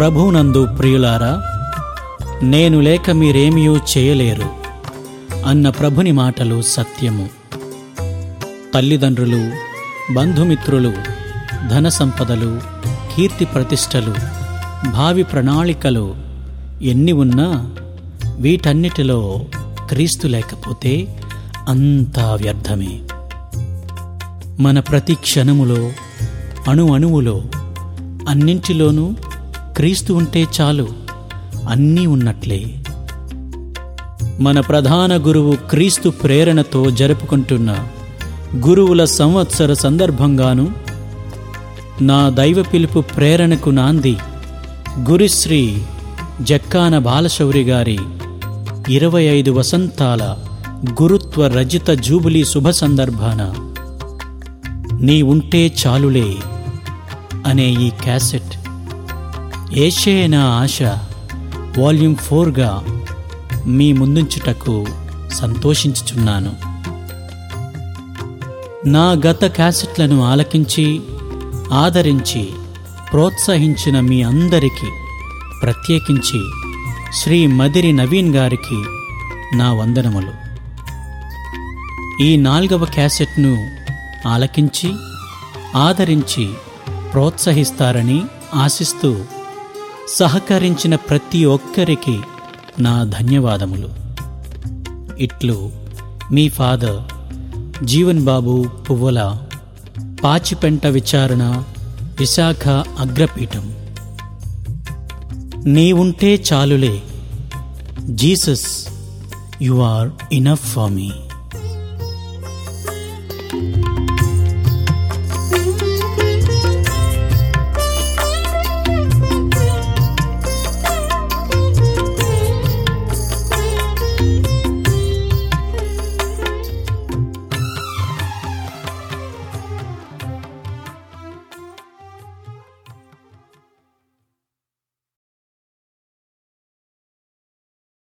ప్రభువునందు ప్రియులారా, నేను లేక మీరేమీ చేయలేరు అన్న ప్రభుని మాటలు సత్యము. తల్లిదండ్రులు, బంధుమిత్రులు, ధన సంపదలు, కీర్తి ప్రతిష్టలు, భావి ప్రణాళికలు ఎన్ని ఉన్నా వీటన్నిటిలో క్రీస్తు లేకపోతే అంతా వ్యర్థమే. మన ప్రతి క్షణములో, అణువులో, అన్నింటిలోనూ క్రీస్తు ఉంటే చాలు, అన్నీ ఉన్నట్లే. మన ప్రధాన గురువు క్రీస్తు ప్రేరణతో జరుపుకుంటున్న గురువుల సంవత్సర సందర్భంగాను, నా దైవ పిలుపు ప్రేరణకు నాంది గురుశ్రీ జక్కాన బాలశౌరి గారి 25 వసంతాల గురుత్వ రజిత జూబిలీ శుభ సందర్భాన నీ ఉంటే చాలులే అనే ఈ క్యాసెట్ యేషయే నా ఆశ వాల్యూమ్ 4గా మీ ముందుంచుటకు సంతోషించుచున్నాను. నా గత క్యాసెట్లను ఆలకించి ఆదరించి ప్రోత్సహించిన మీ అందరికీ, ప్రత్యేకించి శ్రీ మదిరి నవీన్ గారికి నా వందనములు. ఈ 4వ క్యాసెట్ను ఆలకించి ఆదరించి ప్రోత్సహిస్తారని ఆశిస్తూ సహకరించిన ప్రతి ఒక్కరికి నా ధన్యవాదములు. ఇట్లు మీ ఫాదర్ జీవన్ బాబు పువ్వల, పాచిపెంట విచారణ, విశాఖ అగ్రపీఠం. నీ ఉంటే చాలులే, Jesus, you are enough for me.